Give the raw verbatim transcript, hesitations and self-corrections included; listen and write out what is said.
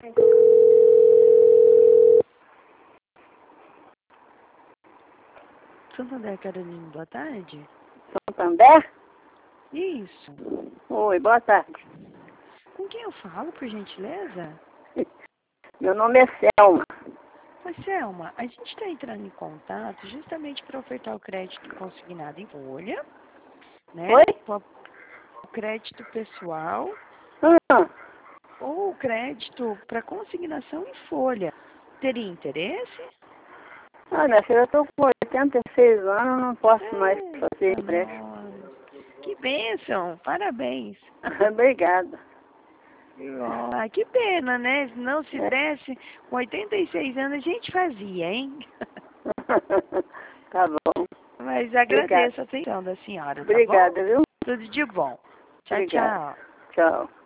Santander, Carolina, boa tarde. Santander? Isso. Oi, boa tarde. Com quem eu falo, por gentileza? Meu nome é Selma. Oi, Selma, a gente está entrando em contato justamente para ofertar o crédito consignado em folha, né? Oi? O crédito pessoal Ah, ou o crédito para consignação em folha. Teria interesse? ah, minha filha, eu estou com oitenta e seis anos, não posso mais fazer Eita, empréstimo. nossa. Que bênção, parabéns. Obrigada. Ah, que pena, né? Se não se É. desse, com oitenta e seis anos a gente fazia, hein? Tá bom. Mas agradeço a atenção da senhora, tá bom? Obrigada, viu? Tudo de bom. Tchau, Obrigada. tchau. Tchau.